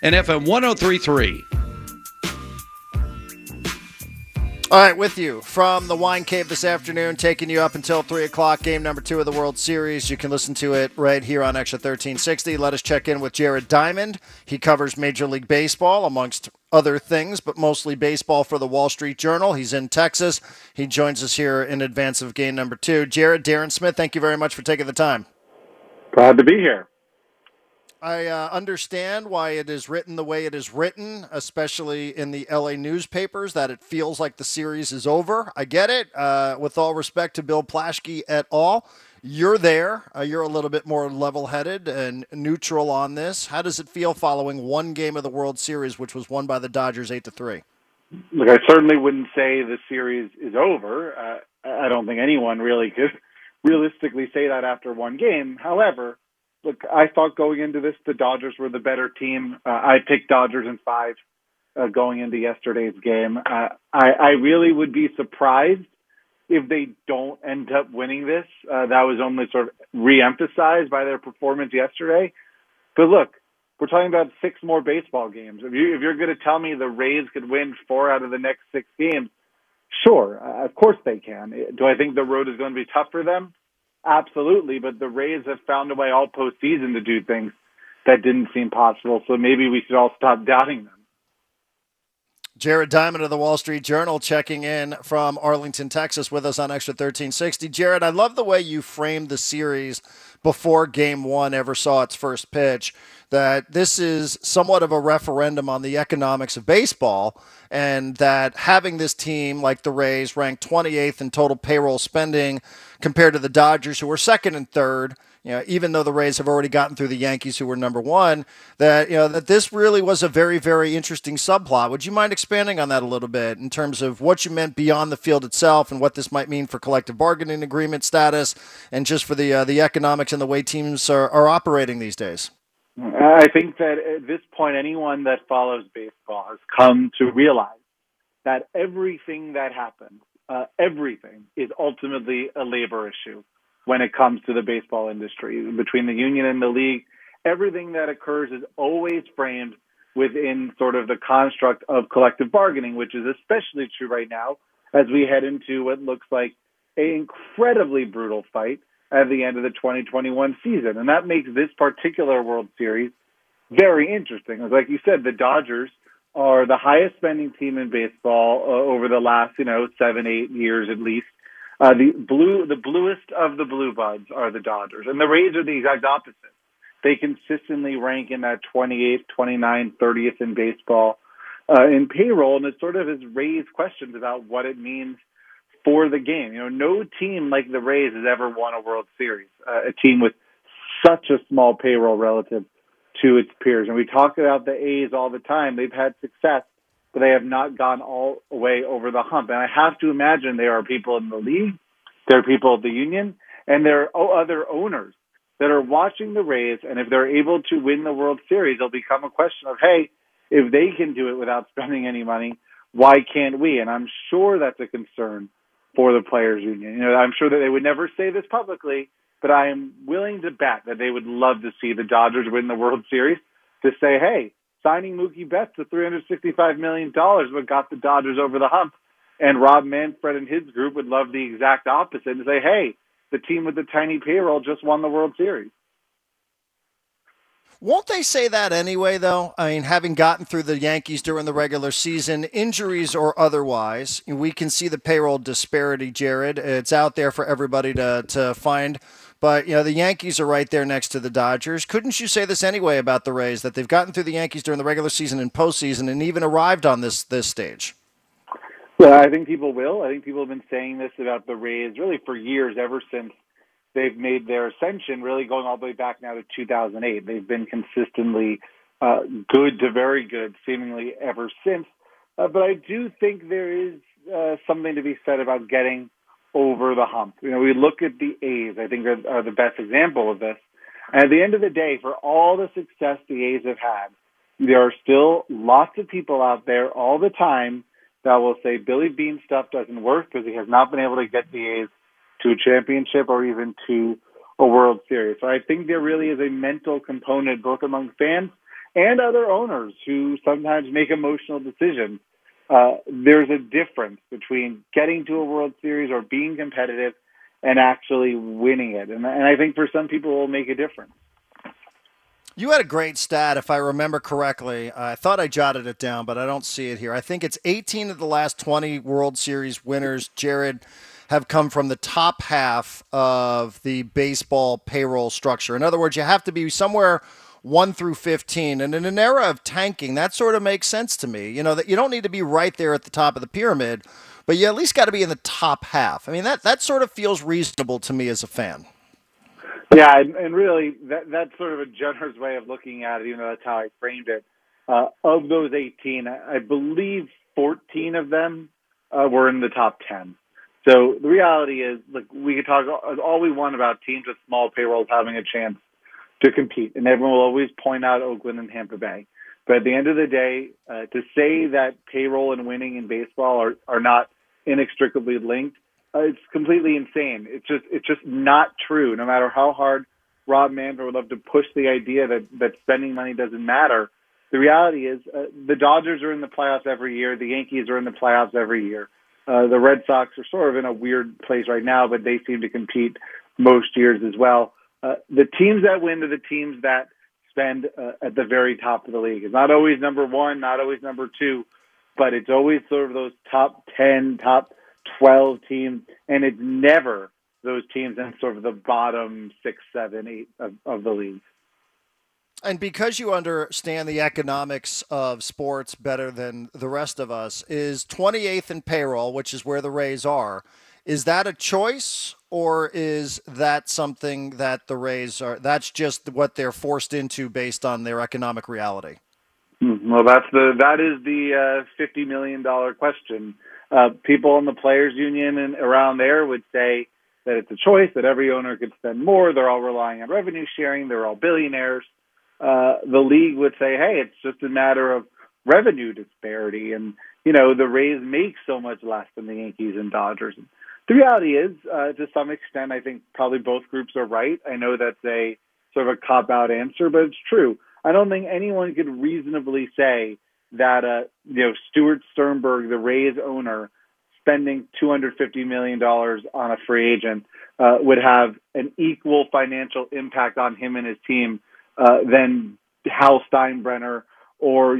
and FM 103.3. All right, with you from the Wine Cave this afternoon, taking you up until 3 o'clock, game number 2 of the World Series. You can listen to it right here on Extra 1360. Let us check in with Jared Diamond. He covers Major League Baseball, amongst other things, but mostly baseball for the Wall Street Journal. He's in Texas. He joins us here in advance of game number 2. Jared, Darren Smith, thank you very much for taking the time. Glad to be here. I understand why it is written the way it is written, especially in the LA newspapers, that it feels like the series is over. I get it. With all respect to Bill Plaschke et al., you're there. You're a little bit more level-headed and neutral on this. How does it feel following one game of the World Series, which was won by the Dodgers 8-3? Look, I certainly wouldn't say the series is over. I don't think anyone really could realistically say that after one game. However, look, I thought going into this, the Dodgers were the better team. I picked Dodgers in 5 going into yesterday's game. I really would be surprised if they don't end up winning this. That was only sort of re-emphasized by their performance yesterday. But look, we're talking about 6 more baseball games. If you're going to tell me the Rays could win 4 out of the next 6 games, sure, of course they can. Do I think the road is going to be tough for them? Absolutely, but the Rays have found a way all postseason to do things that didn't seem possible, so maybe we should all stop doubting them. Jared Diamond of the Wall Street Journal checking in from Arlington, Texas with us on Extra 1360. Jared, I love the way you framed the series before Game 1 ever saw its first pitch, that this is somewhat of a referendum on the economics of baseball, and that having this team like the Rays ranked 28th in total payroll spending compared to the Dodgers, who were second and third, even though the Rays have already gotten through the Yankees, who were number 1, that this really was a very, very interesting subplot. Would you mind expanding on that a little bit in terms of what you meant beyond the field itself and what this might mean for collective bargaining agreement status and just for the economics and the way teams are operating these days? I think that at this point, anyone that follows baseball has come to realize that everything that happens, everything is ultimately a labor issue when it comes to the baseball industry. Between the union and the league, everything that occurs is always framed within sort of the construct of collective bargaining, which is especially true right now as we head into what looks like an incredibly brutal fight at the end of the 2021 season. And that makes this particular World Series very interesting. Like you said, the Dodgers are the highest spending team in baseball over the last, 7-8 years at least. The bluest of the blue buds are the Dodgers, and the Rays are the exact opposite. They consistently rank in that 28th, 29th, 30th in baseball in payroll, and it sort of has raised questions about what it means for the game. No team like the Rays has ever won a World Series, a team with such a small payroll relative to its peers. And we talk about the A's all the time. They've had success, but they have not gone all the way over the hump. And I have to imagine there are people in the league, there are people at the union, and there are other owners that are watching the Rays. And if they're able to win the World Series, it'll become a question of, hey, if they can do it without spending any money, why can't we? And I'm sure that's a concern for the players' union. I'm sure that they would never say this publicly, but I am willing to bet that they would love to see the Dodgers win the World Series to say, hey, signing Mookie Betts to $365 million what got the Dodgers over the hump. And Rob Manfred and his group would love the exact opposite and say, hey, the team with the tiny payroll just won the World Series. Won't they say that anyway, though? I mean, having gotten through the Yankees during the regular season, injuries or otherwise, we can see the payroll disparity, Jared. It's out there for everybody to find. But, the Yankees are right there next to the Dodgers. Couldn't you say this anyway about the Rays, that they've gotten through the Yankees during the regular season and postseason and even arrived on this stage? Well, I think people will. I think people have been saying this about the Rays really for years, ever since they've made their ascension, really going all the way back now to 2008. They've been consistently good to very good, seemingly ever since. But I do think there is something to be said about getting over the hump. We look at the A's, I think are the best example of this. And at the end of the day, for all the success the A's have had, there are still lots of people out there all the time that will say Billy Beane stuff doesn't work because he has not been able to get the A's to a championship or even to a World Series. So I think there really is a mental component both among fans and other owners who sometimes make emotional decisions. There's a difference between getting to a World Series or being competitive and actually winning it. And I think for some people it will make a difference. You had a great stat, if I remember correctly. I thought I jotted it down, but I don't see it here. I think it's 18 of the last 20 World Series winners, Jared, have come from the top half of the baseball payroll structure. In other words, you have to be somewhere 1 through 15. And in an era of tanking, that sort of makes sense to me. You know, that you don't need to be right there at the top of the pyramid, but you at least got to be in the top half. I mean, that sort of feels reasonable to me as a fan. Yeah, and really, that's sort of a generous way of looking at it, even though that's how I framed it. Of those 18, I believe 14 of them were in the top 10. So the reality is, like, we could talk all we want about teams with small payrolls having a chance to compete, and everyone will always point out Oakland and Tampa Bay. But at the end of the day, to say that payroll and winning in baseball are not inextricably linked, it's completely insane. It's just not true. No matter how hard Rob Manfred would love to push the idea that spending money doesn't matter, the reality is the Dodgers are in the playoffs every year. The Yankees are in the playoffs every year. The Red Sox are sort of in a weird place right now, but they seem to compete most years as well. The teams that win are the teams that spend at the very top of the league. It's not always number one, not always number two, but it's always sort of those top 10, top 12 teams, and it's never those teams in sort of the bottom 6, 7, 8 of the league. And because you understand the economics of sports better than the rest of us, is 28th in payroll, which is where the Rays are, is that a choice, or is that something that the Rays are, that's just what they're forced into based on their economic reality? Well, that is the $50 million question. People in the players union and around there would say that it's a choice, that every owner could spend more. They're all relying on revenue sharing. They're all billionaires. The league would say, hey, it's just a matter of revenue disparity. And, you know, the Rays make so much less than the Yankees and Dodgers. The reality is, to some extent, I think probably both groups are right. I know that's a sort of a cop-out answer, but it's true. I don't think anyone could reasonably say that, Stuart Sternberg, the Rays owner, spending $250 million on a free agent would have an equal financial impact on him and his team than Hal Steinbrenner or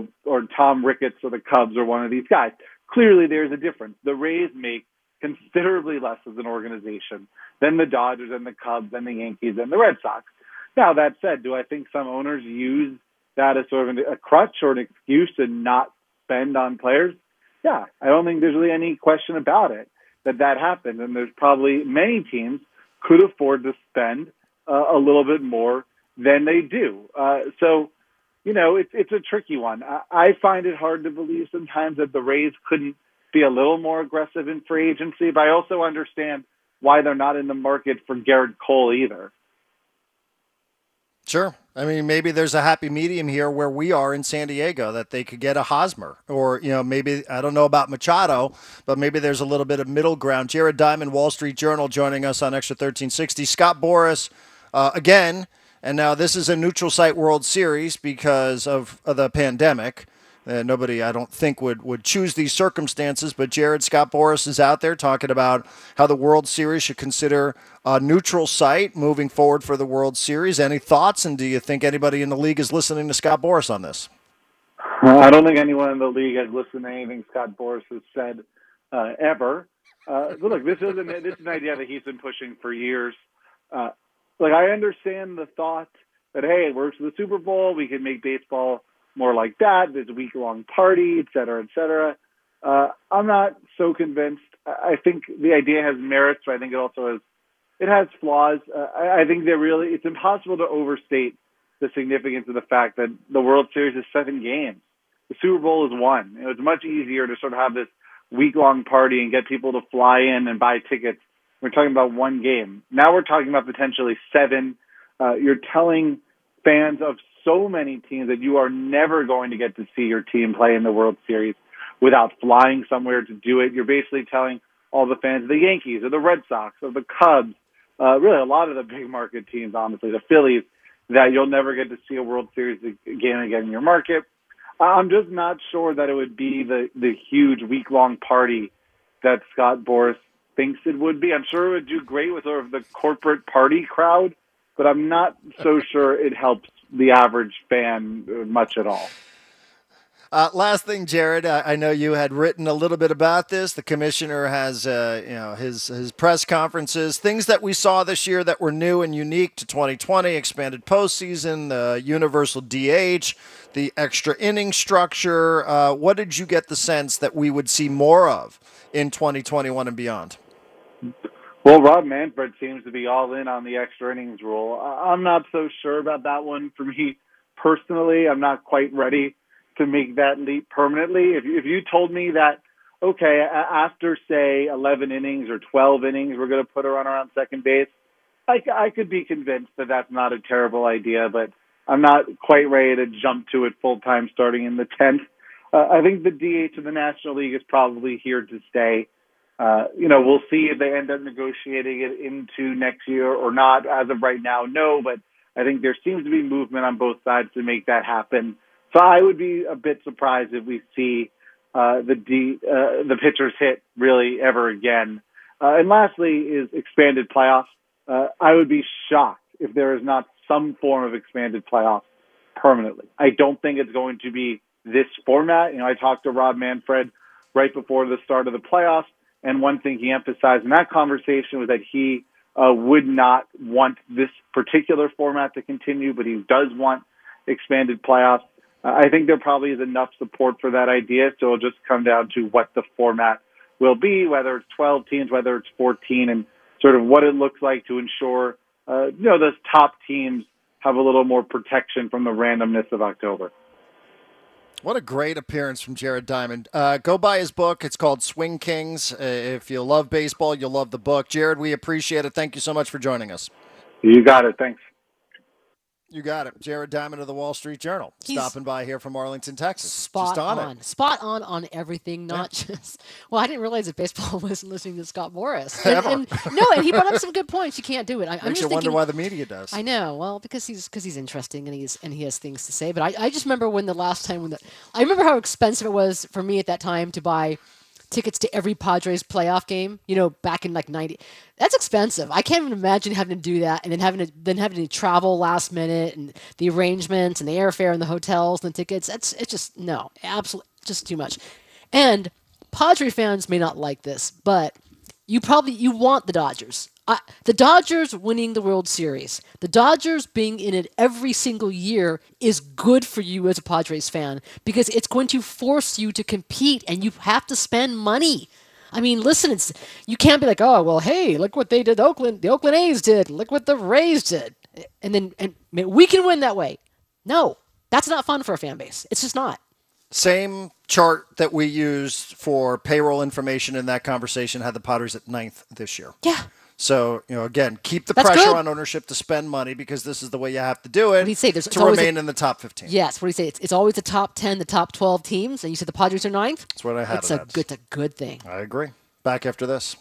Tom Ricketts or the Cubs or one of these guys. Clearly, there's a difference. The Rays make considerably less as an organization than the Dodgers and the Cubs and the Yankees and the Red Sox. Now, that said, do I think some owners use that as sort of a crutch or an excuse to not spend on players? Yeah, I don't think there's really any question about it that happened. And there's probably many teams could afford to spend a little bit more than they do. So, it's a tricky one. I find it hard to believe sometimes that the Rays couldn't be a little more aggressive in free agency, but I also understand why they're not in the market for Garrett Cole either. Sure. I mean, maybe there's a happy medium here where we are in San Diego that they could get a Hosmer or, maybe, I don't know about Machado, but maybe there's a little bit of middle ground. Jared Diamond, Wall Street Journal, joining us on Extra 1360. Scott Boras, again, and now this is a neutral site World Series because of the pandemic. Nobody, I don't think, would choose these circumstances, but Scott Boras is out there talking about how the World Series should consider a neutral site moving forward for the World Series. Any thoughts, and do you think anybody in the league is listening to Scott Boras on this? I don't think anyone in the league has listened to anything Scott Boras has said ever. Look, this is an idea that he's been pushing for years. I understand the thought that, hey, it works for the Super Bowl, we can make baseball more like that. There's a week-long party, et cetera, et cetera. I'm not so convinced. I think the idea has merits, but I think it also has flaws. I think it's impossible to overstate the significance of the fact that the World Series is 7 games. The Super Bowl is 1. It was much easier to sort of have this week-long party and get people to fly in and buy tickets. We're talking about 1 game. Now we're talking about potentially 7. You're telling fans of so many teams that you are never going to get to see your team play in the World Series without flying somewhere to do it. You're basically telling all the fans of the Yankees or the Red Sox or the Cubs, really a lot of the big market teams, honestly, the Phillies, that you'll never get to see a World Series game again in your market. I'm just not sure that it would be the huge week-long party that Scott Boras thinks it would be. I'm sure it would do great with sort of the corporate party crowd, but I'm not so sure it helps the average fan much at all. Last thing, Jared, I know you had written a little bit about this. The commissioner has, his press conferences, things that we saw this year that were new and unique to 2020, expanded postseason, the universal DH, the extra inning structure. What did you get the sense that we would see more of in 2021 and beyond? Well, Rob Manfred seems to be all in on the extra innings rule. I'm not so sure about that one. For me personally, I'm not quite ready to make that leap permanently. If you told me that, okay, after, say, 11 innings or 12 innings, we're going to put a runner on second base, I could be convinced that that's not a terrible idea, but I'm not quite ready to jump to it full-time starting in the 10th. I think the DH of the National League is probably here to stay. We'll see if they end up negotiating it into next year or not. As of right now, no, but I think there seems to be movement on both sides to make that happen. So I would be a bit surprised if we see the pitchers hit really ever again. And lastly is expanded playoffs. I would be shocked if there is not some form of expanded playoffs permanently. I don't think it's going to be this format. I talked to Rob Manfred right before the start of the playoffs, and one thing he emphasized in that conversation was that he would not want this particular format to continue, but he does want expanded playoffs. I think there probably is enough support for that idea, so it'll just come down to what the format will be, whether it's 12 teams, whether it's 14, and sort of what it looks like to ensure, those top teams have a little more protection from the randomness of October. What a great appearance from Jared Diamond. Go buy his book. It's called Swing Kings. If you love baseball, you'll love the book. Jared, we appreciate it. Thank you so much for joining us. You got it. Thanks. You got it. Jared Diamond of the Wall Street Journal. Stopping by here from Arlington, Texas. Spot on everything, not just... Well, I didn't realize that baseball wasn't listening to Scott Boras. And he brought up some good points. You can't do it. I'm Makes just you wonder why the media does. I know. Well, because he's interesting and he has things to say. But I just remember I remember how expensive it was for me at that time to buy tickets to every Padres playoff game, back in like 90. That's expensive. I can't even imagine having to do that and then having to travel last minute and the arrangements and the airfare and the hotels and the tickets. It's just, no, absolutely just too much. And Padre fans may not like this, but you want the Dodgers. The Dodgers winning the World Series, the Dodgers being in it every single year is good for you as a Padres fan because it's going to force you to compete and you have to spend money. I mean, listen, you can't be like, oh, well, hey, look what they did. The Oakland A's did. Look what the Rays did. And we can win that way. No, that's not fun for a fan base. It's just not. Same chart that we used for payroll information in that conversation had the Padres at 9th this year. Yeah. So, again, keep the pressure on ownership to spend money because this is the way you have to do it to remain in the top 15. Yes, what do you say? It's always the top 10, the top 12 teams, and you said the Padres are 9th? That's what I had. It's a good thing. I agree. Back after this.